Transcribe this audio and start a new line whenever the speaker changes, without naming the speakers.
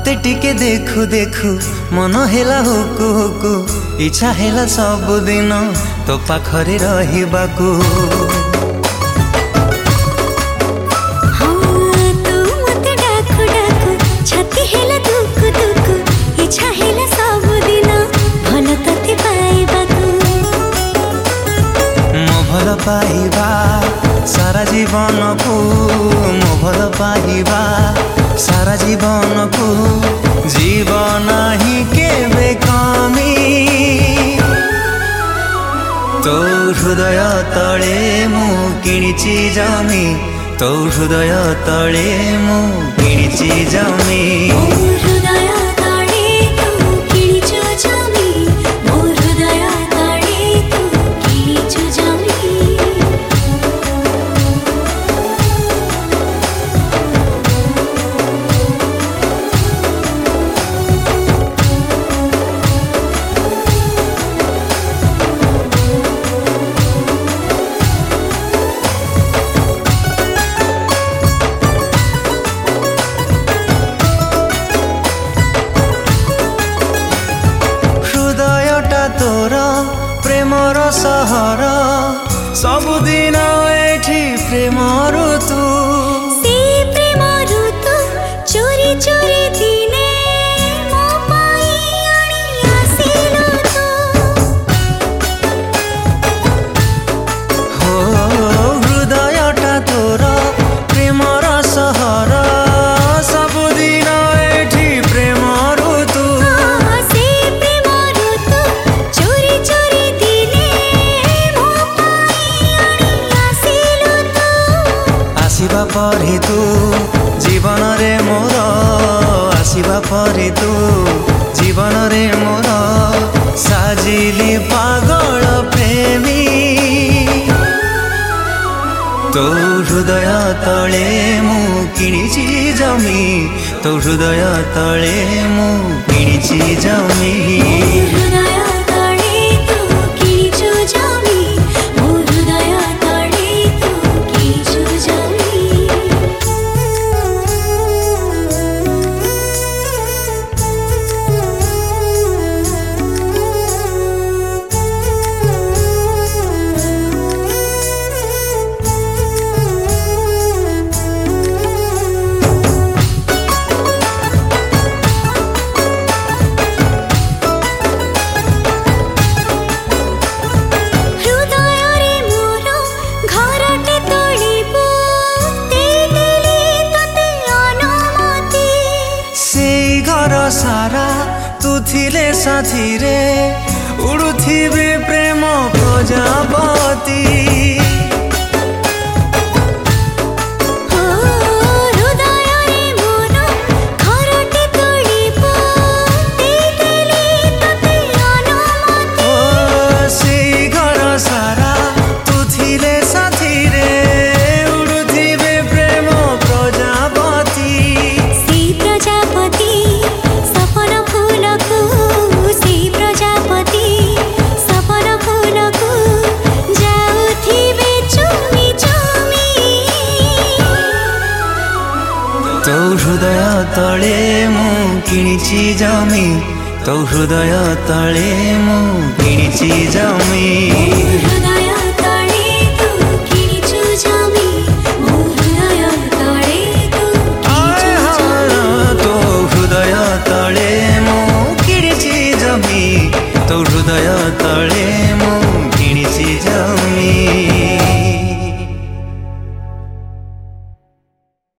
तते टिके देखु देखु मन हेला हुकु हुकु इच्छा हेला सब दिन तो पाखरे रहिबाकू। भल पाइबा सारा जीवन को मो भल पाइबा सारा जीवन को जीवन ही केबे कमी तो हृदय तले मु किणिची जमी तो हृदय तले मु किणिची जमी। तोर प्रेमर सहर सबुदिन एठी प्रेम ऋतु
से प्रेम ऋतु चोरी चोरी दिने मो पाई आनी आसिलो
हो हृदयटा तोर प्रेमर सहर सबुदिन एठी प्रेम ऋतु आसिबा परे तू जीवन रे मोर आसिबा परे तू जीवन रे मोर साजिली पागल प्रेमी तो हृदय तले मु किणिची जमी तो हृदय तले मु किणिची जमी। सारा तू थिले साथी रे उड़ुथिबे प्रेम प्रजापति तो हृदय तले मु किणिची जमी तो हृदय तले मु किणिची जमी।